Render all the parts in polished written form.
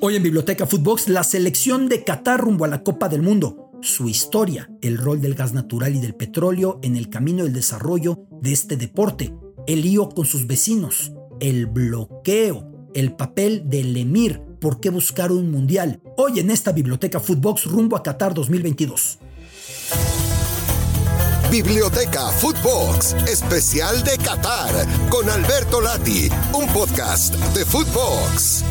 Hoy en Biblioteca Footbox, la selección de Qatar rumbo a la Copa del Mundo, su historia, el rol del gas natural y del petróleo en el camino del desarrollo de este deporte, el lío con sus vecinos, el bloqueo, el papel del emir, por qué buscar un mundial. Hoy en esta Biblioteca Footbox rumbo a Qatar 2022. Biblioteca Footbox, especial de Qatar, con Alberto Lati, un podcast de Footbox.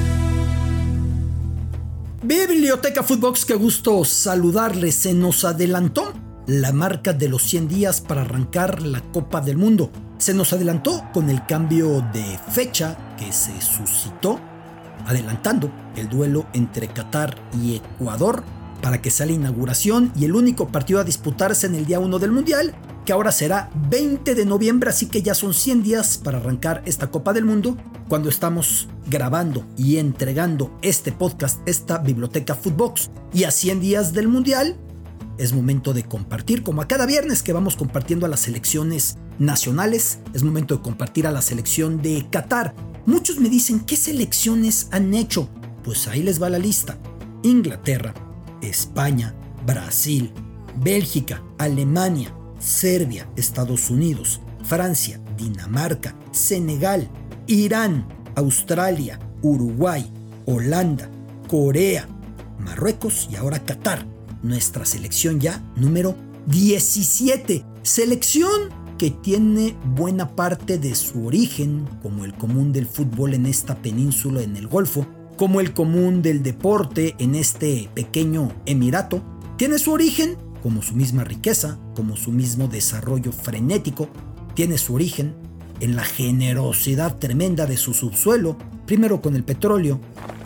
Biblioteca Footbox, qué gusto saludarles. Se nos adelantó la marca de los 100 días para arrancar la Copa del Mundo. Se nos adelantó con el cambio de fecha que se suscitó, adelantando el duelo entre Qatar y Ecuador para que sea la inauguración y el único partido a disputarse en el día 1 del Mundial, que ahora será 20 de noviembre, así que ya son 100 días para arrancar esta Copa del Mundo. Cuando estamos grabando y entregando este podcast, esta Biblioteca Footbox, y a 100 días del Mundial, es momento de compartir, como a cada viernes que vamos compartiendo a las selecciones nacionales, es momento de compartir a la selección de Qatar. Muchos me dicen, ¿qué selecciones han hecho? Pues ahí les va la lista. Inglaterra, España, Brasil, Bélgica, Alemania, Serbia, Estados Unidos, Francia, Dinamarca, Senegal, Irán, Australia, Uruguay, Holanda, Corea, Marruecos y ahora Qatar. Nuestra selección ya número 17. Selección que tiene buena parte de su origen, como el común del fútbol en esta península en el Golfo, como el común del deporte en este pequeño emirato. Tiene su origen como su misma riqueza, como su mismo desarrollo frenético. Tiene su origen en la generosidad tremenda de su subsuelo, primero con el petróleo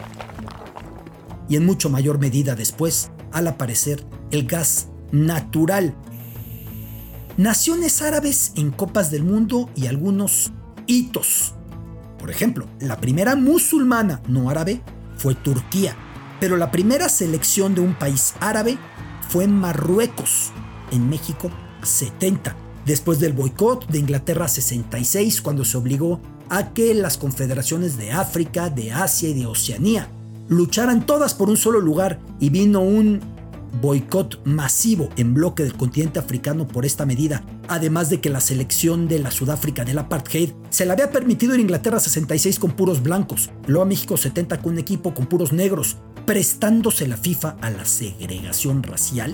y en mucho mayor medida después, al aparecer el gas natural. Naciones árabes en Copas del Mundo y algunos hitos. Por ejemplo, la primera musulmana no árabe fue Turquía, pero la primera selección de un país árabe fue Marruecos, en México 70, después del boicot de Inglaterra 66, cuando se obligó a que las confederaciones de África, de Asia y de Oceanía lucharan todas por un solo lugar, y vino un boicot masivo en bloque del continente africano por esta medida, además de que la selección de la Sudáfrica del apartheid se le había permitido en Inglaterra 66 con puros blancos, luego a México 70 con un equipo con puros negros, prestándose la FIFA a la segregación racial.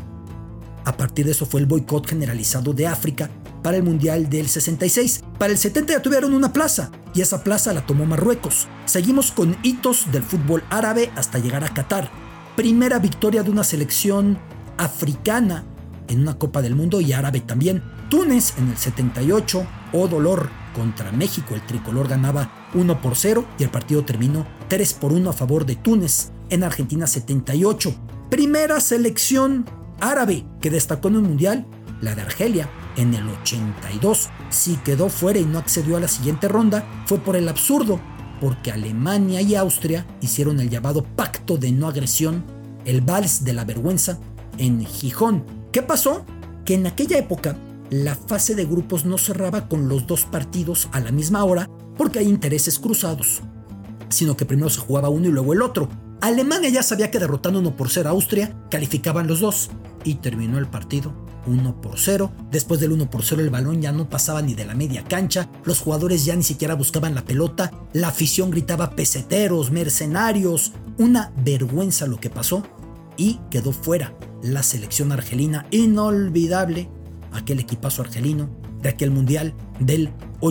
A partir de eso fue el boicot generalizado de África para el Mundial del 66. Para el 70 ya tuvieron una plaza, y esa plaza la tomó Marruecos. Seguimos con hitos del fútbol árabe hasta llegar a Qatar. Primera victoria de una selección africana en una Copa del Mundo y árabe también. Túnez en el 78, oh dolor, contra México. El tricolor ganaba 1-0 y el partido terminó 3-1 a favor de Túnez. En Argentina 78, primera selección árabe que destacó en un mundial, la de Argelia. En el 82, si quedó fuera y no accedió a la siguiente ronda, fue por el absurdo, porque Alemania y Austria hicieron el llamado pacto de no agresión, el vals de la vergüenza, en Gijón. ¿Qué pasó? Que en aquella época la fase de grupos no cerraba con los dos partidos a la misma hora porque hay intereses cruzados, sino que primero se jugaba uno y luego el otro. Alemania ya sabía que derrotando 1-0 a Austria calificaban los dos, y terminó el partido 1-0. Después del 1-0 el balón ya no pasaba ni de la media cancha, los jugadores ya ni siquiera buscaban la pelota, la afición gritaba peseteros, mercenarios. Una vergüenza lo que pasó, y quedó fuera la selección argelina. Inolvidable aquel equipazo argelino de aquel mundial del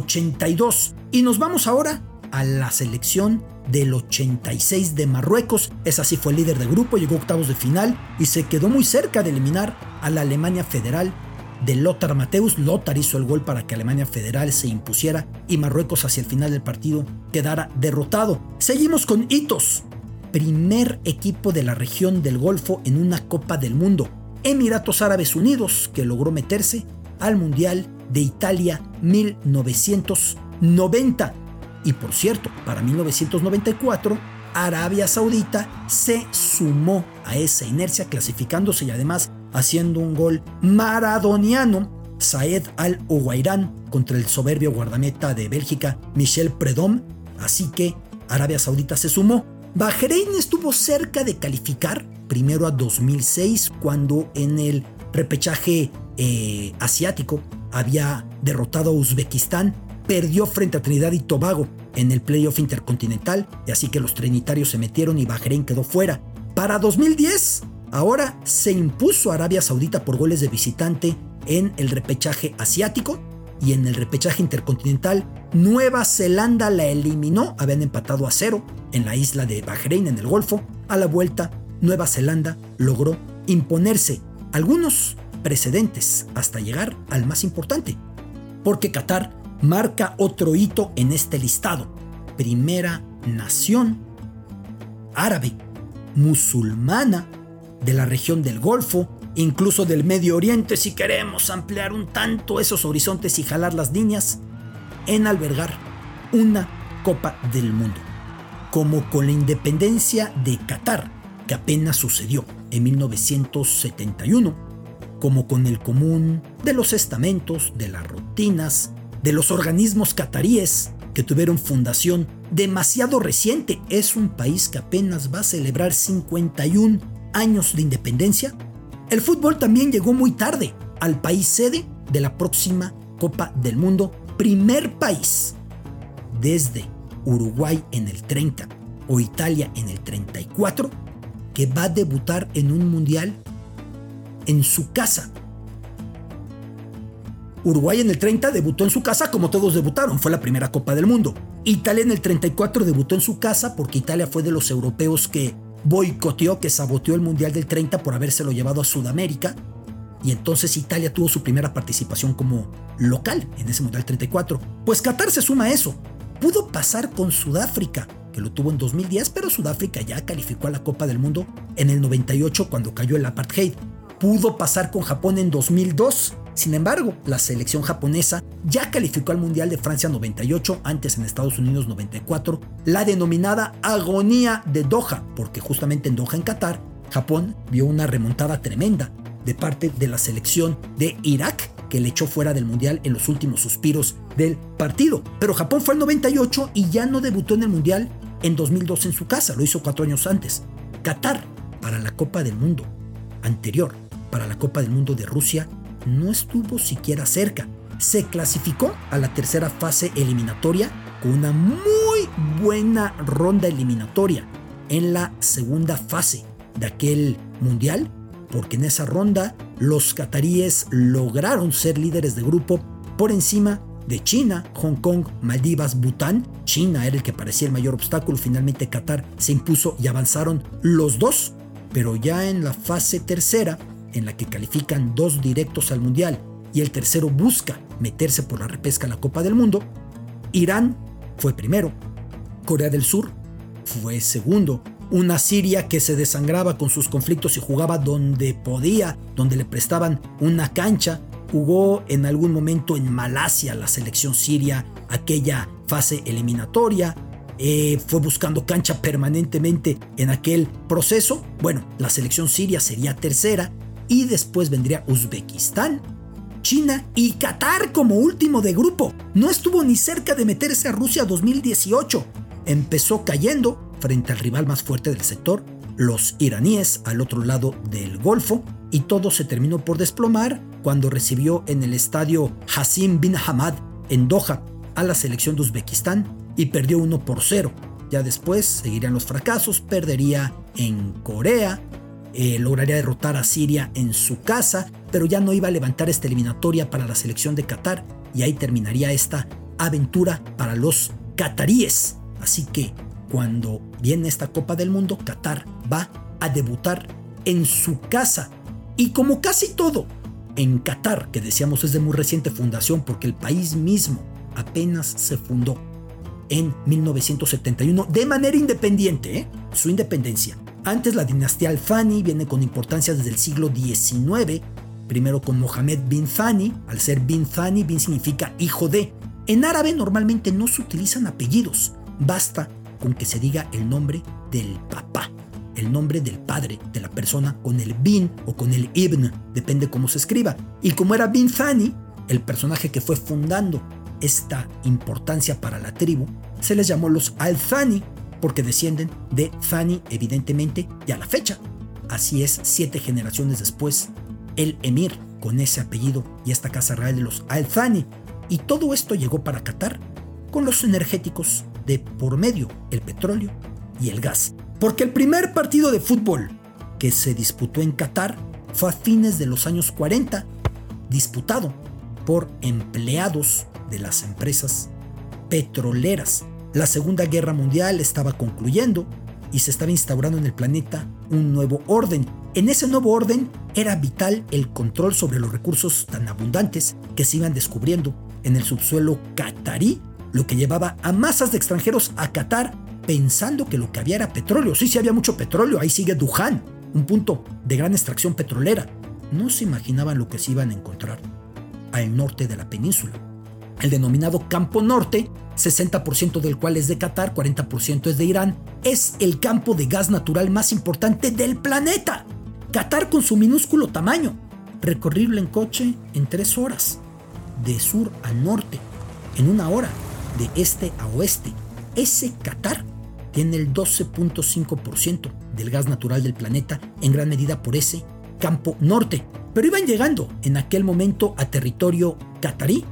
82. Y nos vamos ahora a la selección del 86 de Marruecos. Esa sí fue el líder de grupo, llegó a octavos de final y se quedó muy cerca de eliminar a la Alemania Federal de Lothar Matthäus. Lothar hizo el gol para que Alemania Federal se impusiera y Marruecos hacia el final del partido quedara derrotado. Seguimos con hitos. Primer equipo de la región del Golfo en una Copa del Mundo, Emiratos Árabes Unidos, que logró meterse al Mundial de Italia 1990. Y por cierto, para 1994, Arabia Saudita se sumó a esa inercia, clasificándose y además haciendo un gol maradoniano, Saed Al-Owairan, contra el soberbio guardameta de Bélgica, Michel Prudhomme. Así que Arabia Saudita se sumó. Bahrein estuvo cerca de calificar primero a 2006 cuando en el repechaje asiático había derrotado a Uzbekistán, perdió frente a Trinidad y Tobago en el playoff intercontinental, y así que los trinitarios se metieron y Bahrein quedó fuera. Para 2010, ahora se impuso a Arabia Saudita por goles de visitante en el repechaje asiático, y en el repechaje intercontinental Nueva Zelanda la eliminó, habían empatado a 0 en la isla de Bahrein en el Golfo. A la vuelta, Nueva Zelanda logró imponerse algunos precedentes hasta llegar al más importante, porque Qatar marca otro hito en este listado. Primera nación árabe, musulmana, de la región del Golfo, incluso del Medio Oriente, si queremos ampliar un tanto esos horizontes y jalar las líneas, en albergar una Copa del Mundo. Como con la independencia de Qatar, que apenas sucedió en 1971, como con el común de los estamentos, de las rutinas, de los organismos cataríes que tuvieron fundación demasiado reciente. Es un país que apenas va a celebrar 51 años de independencia. El fútbol también llegó muy tarde al país sede de la próxima Copa del Mundo, primer país desde Uruguay en el 30 o Italia en el 34 que va a debutar en un mundial en su casa. Uruguay en el 30 debutó en su casa como todos debutaron, fue la primera Copa del Mundo. Italia en el 34 debutó en su casa porque Italia fue de los europeos que boicoteó, que saboteó el Mundial del 30 por habérselo llevado a Sudamérica, y entonces Italia tuvo su primera participación como local en ese Mundial 34. Pues Qatar se suma a eso. Pudo pasar con Sudáfrica, que lo tuvo en 2010, pero Sudáfrica ya calificó a la Copa del Mundo en el 98 cuando cayó el apartheid. Pudo pasar con Japón en 2002. Sin embargo, la selección japonesa ya calificó al Mundial de Francia 98, antes en Estados Unidos 94, la denominada agonía de Doha, porque justamente en Doha, en Qatar, Japón vio una remontada tremenda de parte de la selección de Irak, que le echó fuera del Mundial en los últimos suspiros del partido. Pero Japón fue el 98 y ya no debutó en el Mundial en 2002 en su casa, lo hizo 4 años antes. Qatar, para la Copa del Mundo anterior, para la Copa del Mundo de Rusia, no estuvo siquiera cerca. Se clasificó a la tercera fase eliminatoria con una muy buena ronda eliminatoria en la segunda fase de aquel mundial, porque en esa ronda los cataríes lograron ser líderes de grupo por encima de China, Hong Kong, Maldivas, Bután. China era el que parecía el mayor obstáculo, finalmente Qatar se impuso y avanzaron los dos, pero ya en la fase tercera, en la que califican 2 directos al Mundial y el tercero busca meterse por la repesca a la Copa del Mundo, Irán fue primero, Corea del Sur fue segundo, una Siria que se desangraba con sus conflictos y jugaba donde podía, donde le prestaban una cancha. Jugó en algún momento en Malasia la selección siria aquella fase eliminatoria, fue buscando cancha permanentemente en aquel proceso. Bueno, la selección siria sería tercera, y después vendría Uzbekistán, China y Qatar como último de grupo. No estuvo ni cerca de meterse a Rusia 2018. Empezó cayendo frente al rival más fuerte del sector, los iraníes al otro lado del Golfo, y todo se terminó por desplomar cuando recibió en el estadio Hassim bin Hamad en Doha a la selección de Uzbekistán y perdió 1-0. Ya después seguirían los fracasos, perdería en Corea, lograría derrotar a Siria en su casa, pero ya no iba a levantar esta eliminatoria para la selección de Qatar, y ahí terminaría esta aventura para los cataríes. Así que cuando viene esta Copa del Mundo, Qatar va a debutar en su casa, y como casi todo en Qatar, que decíamos es de muy reciente fundación porque el país mismo apenas se fundó en 1971 de manera independiente, su independencia. Antes la dinastía Al Thani viene con importancia desde el siglo XIX, primero con Mohammed bin Thani. Al ser bin Thani, bin significa hijo de. En árabe normalmente no se utilizan apellidos, basta con que se diga el nombre del papá, el nombre del padre de la persona, con el bin o con el ibn, depende cómo se escriba. Y como era bin Thani, el personaje que fue fundando esta importancia para la tribu, se les llamó los Al Thani, porque descienden de Thani, evidentemente, y a la fecha. Así es, 7 generaciones después, el emir con ese apellido y esta casa real de los Al Thani. Y todo esto llegó para Qatar con los energéticos de por medio, el petróleo y el gas. Porque el primer partido de fútbol que se disputó en Qatar fue a fines de los años 40, disputado por empleados de las empresas petroleras. La Segunda Guerra Mundial estaba concluyendo y se estaba instaurando en el planeta un nuevo orden. En ese nuevo orden era vital el control sobre los recursos tan abundantes que se iban descubriendo en el subsuelo qatarí, lo que llevaba a masas de extranjeros a Qatar pensando que lo que había era petróleo. Sí había mucho petróleo, ahí sigue Duján, un punto de gran extracción petrolera. No se imaginaban lo que se iban a encontrar al norte de la península. El denominado Campo Norte, 60% del cual es de Qatar, 40% es de Irán, es el campo de gas natural más importante del planeta. Qatar, con su minúsculo tamaño, recorrible en coche en 3 horas, de sur a norte, en 1 hora, de este a oeste. Ese Qatar tiene el 12.5% del gas natural del planeta, en gran medida por ese Campo Norte. Pero iban llegando en aquel momento a territorio qatarí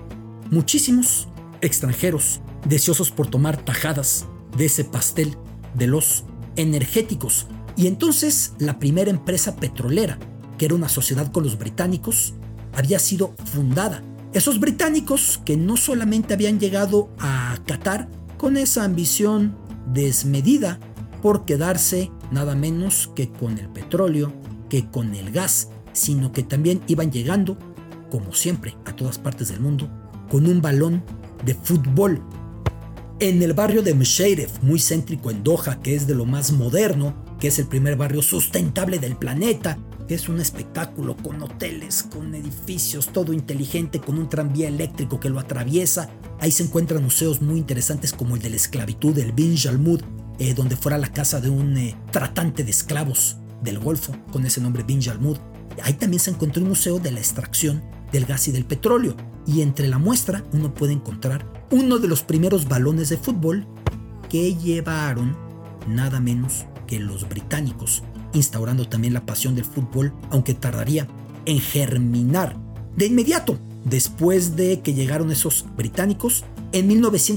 muchísimos extranjeros deseosos por tomar tajadas de ese pastel de los energéticos. Y entonces la primera empresa petrolera, que era una sociedad con los británicos, había sido fundada. Esos británicos que no solamente habían llegado a Qatar con esa ambición desmedida por quedarse nada menos que con el petróleo, que con el gas, sino que también iban llegando, como siempre, a todas partes del mundo, con un balón de fútbol. En el barrio de Msheiref, muy céntrico en Doha, que es de lo más moderno, que es el primer barrio sustentable del planeta, que es un espectáculo con hoteles, con edificios, todo inteligente, con un tranvía eléctrico que lo atraviesa. Ahí se encuentran museos muy interesantes como el de la esclavitud, el Bin Jalmud, donde fuera la casa de un tratante de esclavos del Golfo, con ese nombre Bin Jalmud. Ahí también se encontró un museo de la extracción del gas y del petróleo. Y entre la muestra uno puede encontrar uno de los primeros balones de fútbol que llevaron nada menos que los británicos, instaurando también la pasión del fútbol, aunque tardaría en germinar. De inmediato, después de que llegaron esos británicos, en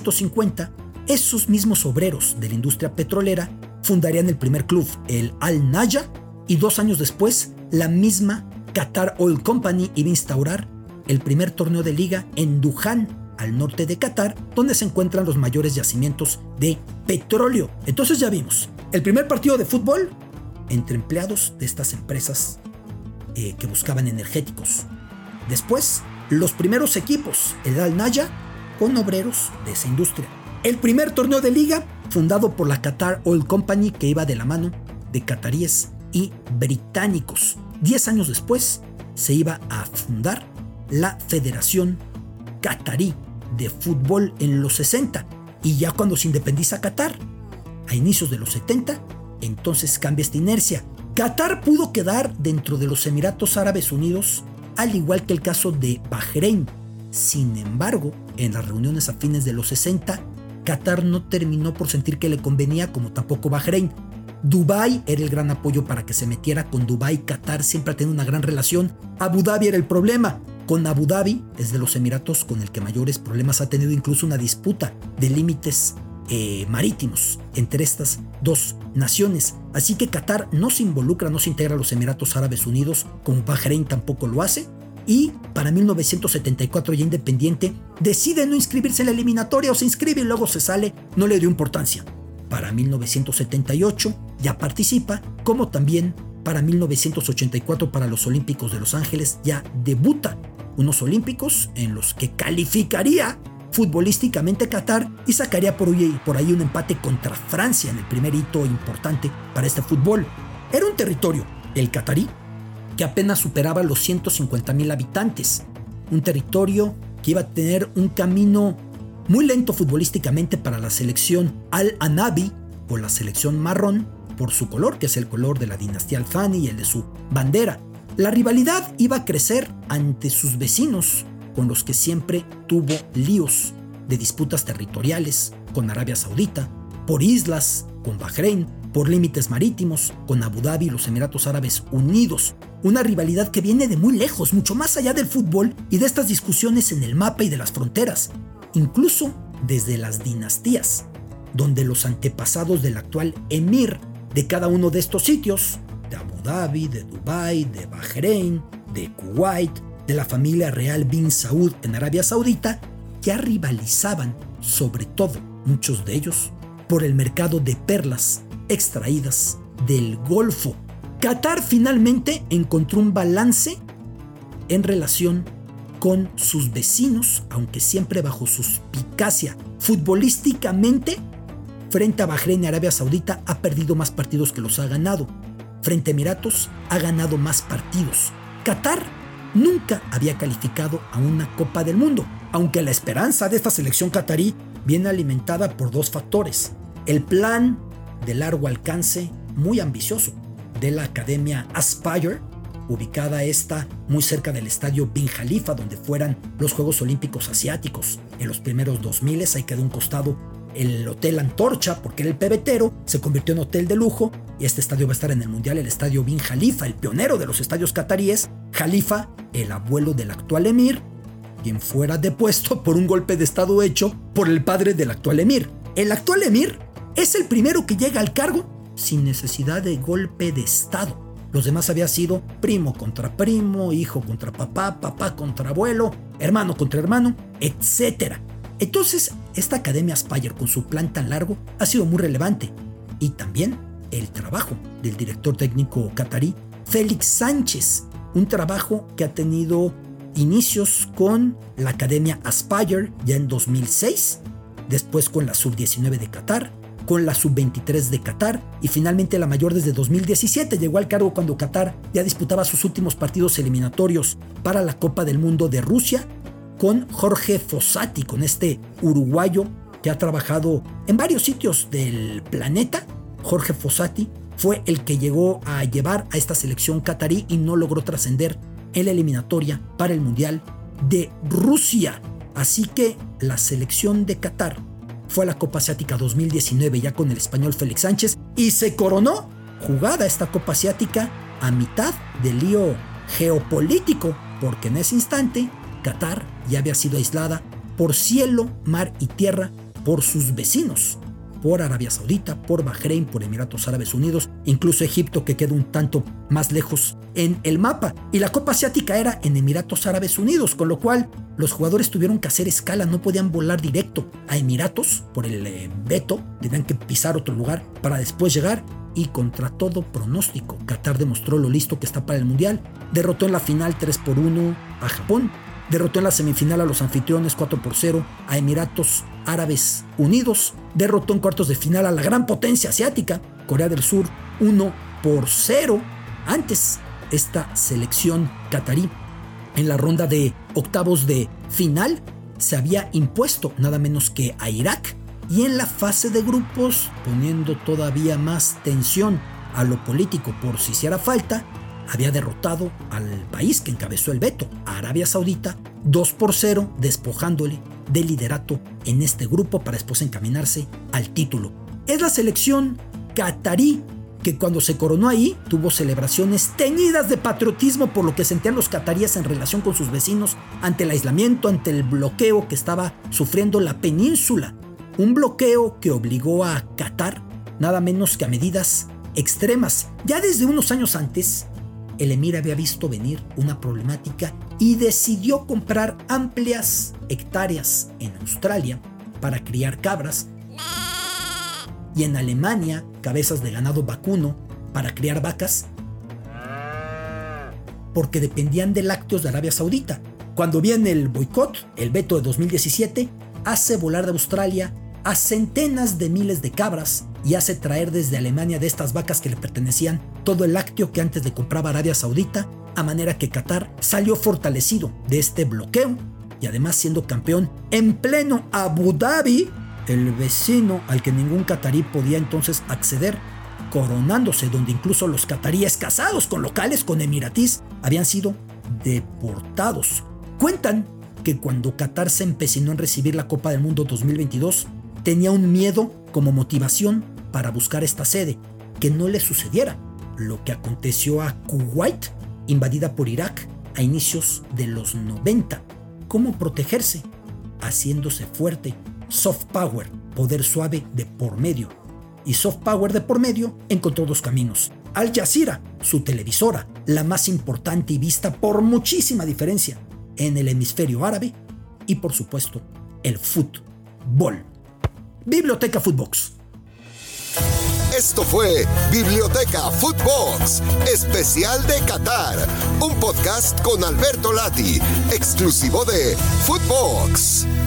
1950, esos mismos obreros de la industria petrolera fundarían el primer club, el Al Nahya, y 2 años después, la misma Qatar Oil Company iba a instaurar el primer torneo de liga en Duján, al norte de Qatar, donde se encuentran los mayores yacimientos de petróleo. Entonces ya vimos, el primer partido de fútbol entre empleados de estas empresas que buscaban energéticos. Después, los primeros equipos, el Al Nahya, con obreros de esa industria. El primer torneo de liga, fundado por la Qatar Oil Company, que iba de la mano de cataríes y británicos. 10 años después, se iba a fundar la Federación Qatarí de Fútbol en los 60. Y ya cuando se independiza Qatar, a inicios de los 70, entonces cambia esta inercia. Qatar pudo quedar dentro de los Emiratos Árabes Unidos, al igual que el caso de Bahrein. Sin embargo, en las reuniones a fines de los 60, Qatar no terminó por sentir que le convenía, como tampoco Bahrein. Dubái era el gran apoyo para que se metiera. Con Dubái, Qatar siempre ha tenido una gran relación. Abu Dhabi era el problema. Con Abu Dhabi es de los Emiratos con el que mayores problemas ha tenido, incluso una disputa de límites marítimos entre estas dos naciones. Así que Qatar no se involucra, no se integra a los Emiratos Árabes Unidos, como Bahrein tampoco lo hace. Y para 1974, ya independiente, decide no inscribirse en la eliminatoria, o se inscribe y luego se sale, no le dio importancia. Para 1978 ya participa, como también para 1984 para los Olímpicos de Los Ángeles ya debuta. Unos Olímpicos en los que calificaría futbolísticamente Qatar y sacaría por ahí un empate contra Francia en el primer hito importante para este fútbol. Era un territorio, el qatarí, que apenas superaba los 150,000 habitantes. Un territorio que iba a tener un camino muy lento futbolísticamente para la selección Al-Anabi, o la selección marrón, por su color, que es el color de la dinastía Al Thani y el de su bandera. La rivalidad iba a crecer ante sus vecinos, con los que siempre tuvo líos de disputas territoriales, con Arabia Saudita, por islas, con Bahrein, por límites marítimos, con Abu Dhabi y los Emiratos Árabes Unidos. Una rivalidad que viene de muy lejos, mucho más allá del fútbol y de estas discusiones en el mapa y de las fronteras, incluso desde las dinastías, donde los antepasados del actual emir de cada uno de estos sitios, de Abu Dhabi, de Dubái, de Bahrein, de Kuwait, de la familia real bin Saud en Arabia Saudita, ya rivalizaban, sobre todo muchos de ellos, por el mercado de perlas extraídas del Golfo. Qatar finalmente encontró un balance en relación con sus vecinos, aunque siempre bajo suspicacia. Futbolísticamente, frente a Bahrein y Arabia Saudita ha perdido más partidos que los ha ganado. Frente a Emiratos ha ganado más partidos. Qatar nunca había calificado a una Copa del Mundo, aunque la esperanza de esta selección qatarí viene alimentada por dos factores. El plan de largo alcance, muy ambicioso, de la Academia Aspire, ubicada esta muy cerca del estadio Bin Khalifa, donde fueran los Juegos Olímpicos Asiáticos. En los primeros 2000 ahí quedó un costado el Hotel Antorcha, porque era el pebetero, se convirtió en hotel de lujo, y este estadio va a estar en el Mundial, el estadio Bin Khalifa, el pionero de los estadios cataríes. Khalifa, el abuelo del actual emir, quien fuera depuesto por un golpe de estado hecho por el padre del actual emir. El actual emir es el primero que llega al cargo sin necesidad de golpe de estado. Los demás había sido primo contra primo, hijo contra papá, papá contra abuelo, hermano contra hermano, etc. Entonces, esta Academia Aspire, con su plan tan largo, ha sido muy relevante. Y también el trabajo del director técnico catarí, Félix Sánchez, un trabajo que ha tenido inicios con la Academia Aspire ya en 2006, después con la Sub-19 de Qatar, con la Sub-23 de Qatar y finalmente la mayor desde 2017. Llegó al cargo cuando Qatar ya disputaba sus últimos partidos eliminatorios para la Copa del Mundo de Rusia, con Jorge Fossati, con este uruguayo que ha trabajado en varios sitios del planeta. Jorge Fossati fue el que llegó a llevar a esta selección catarí y no logró trascender en la eliminatoria para el Mundial de Rusia. Así que la selección de Qatar fue a la Copa Asiática 2019 ya con el español Félix Sánchez y se coronó jugada esta Copa Asiática a mitad del lío geopolítico, porque en ese instante Qatar ya había sido aislada por cielo, mar y tierra por sus vecinos, por Arabia Saudita, por Bahrein, por Emiratos Árabes Unidos, incluso Egipto, que queda un tanto más lejos en el mapa. Y la Copa Asiática era en Emiratos Árabes Unidos, con lo cual los jugadores tuvieron que hacer escala, no podían volar directo a Emiratos por el veto, tenían que pisar otro lugar para después llegar. Y contra todo pronóstico, Qatar demostró lo listo que está para el Mundial. Derrotó en la final 3-1 a Japón, derrotó en la semifinal a los anfitriones 4-0 a Emiratos Árabes Unidos, derrotó en cuartos de final a la gran potencia asiática, Corea del Sur, 1-0. Antes, esta selección catarí en la ronda de octavos de final se había impuesto nada menos que a Irak, y en la fase de grupos, poniendo todavía más tensión a lo político por si hiciera falta, había derrotado al país que encabezó el veto, a Arabia Saudita, 2-0, despojándole del liderato en este grupo para después encaminarse al título. Es la selección catarí que cuando se coronó ahí tuvo celebraciones teñidas de patriotismo por lo que sentían los cataríes en relación con sus vecinos ante el aislamiento, ante el bloqueo que estaba sufriendo la península. Un bloqueo que obligó a Qatar nada menos que a medidas extremas. Ya desde unos años antes, el emir había visto venir una problemática y decidió comprar amplias hectáreas en Australia para criar cabras y en Alemania cabezas de ganado vacuno para criar vacas, porque dependían de lácteos de Arabia Saudita. Cuando viene el boicot, el veto de 2017, hace volar de Australia a centenas de miles de cabras y hace traer desde Alemania de estas vacas que le pertenecían todo el lácteo que antes le compraba Arabia Saudita, a manera que Qatar salió fortalecido de este bloqueo y además siendo campeón en pleno Abu Dhabi, el vecino al que ningún catarí podía entonces acceder, coronándose, donde incluso los cataríes casados con locales, con emiratís, habían sido deportados. Cuentan que cuando Qatar se empecinó en recibir la Copa del Mundo 2022, tenía un miedo como motivación para buscar esta sede, que no le sucediera lo que aconteció a Kuwait, invadida por Irak a inicios de los 90. ¿Cómo protegerse? Haciéndose fuerte. Soft power, poder suave de por medio. Y soft power de por medio encontró dos caminos. Al Jazeera, su televisora, la más importante y vista por muchísima diferencia en el hemisferio árabe, y por supuesto, el fútbol. Biblioteca Footbox. Esto fue Biblioteca Footbox, especial de Qatar, un podcast con Alberto Lati, exclusivo de Footbox.